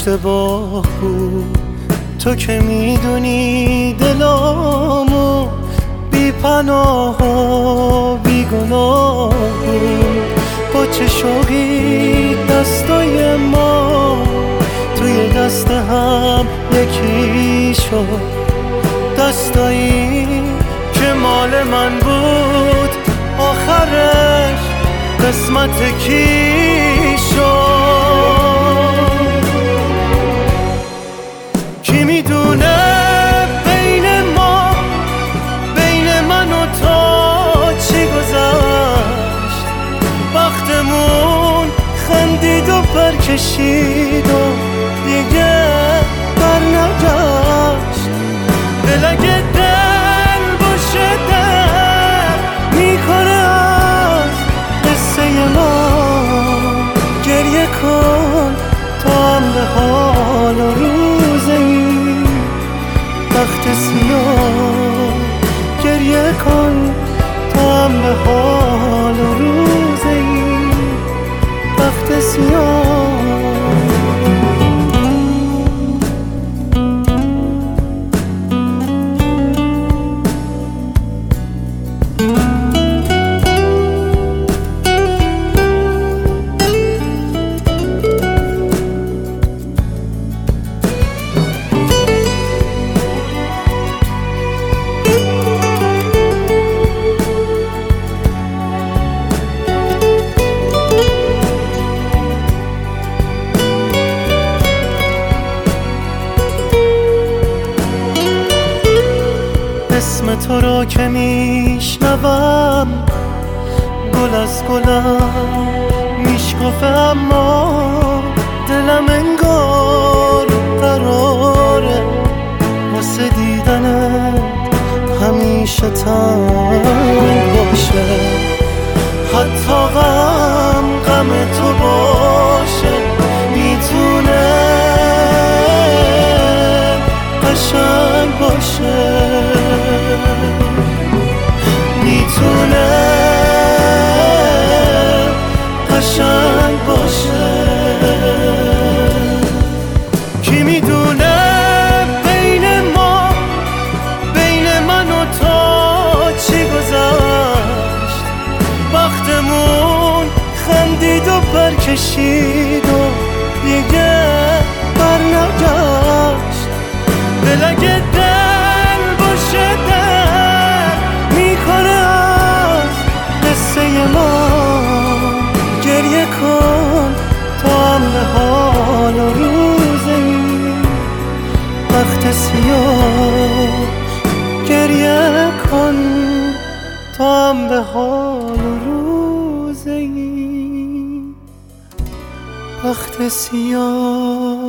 اشتباه بود، تو که میدونی دلامو بی پناه و بی گناه بود. با چه شوقی دستای ما توی دست هم یکی شد، دستایی که مال من بود آخرش قسمت کی شد. کی میدونه بین ما، بین من و تو چی گذشت؟ وقتمون خندید و برکشید و دیگه بر نگشت. دل اگه دل باشه در میکنه از قصه ما. گریه کن تا هم به حال و روز این وقت سیاه. گریه کن تا هم به حال و روز این وقت سیاه. اسم تو رو که میشنوم گل از گلم میشکفه، اما دلم انگار قراره واسه دیدنت همیشه تنگ باشه. حتی غم تو باشه میتونه قشنگ باشه، میتونه قشنگ باشه. کی میدونه بین ما، بین من و تو چی گذشت؟ وقتمون خندید و برکشید و دیگه بر نگشت. دل اگه دل باشه در میکنه از قصه ما. گریه کن تا هم به حال و روز این وقت سیاه. گریه کن تا هم به حال و روز این وقت سیاه.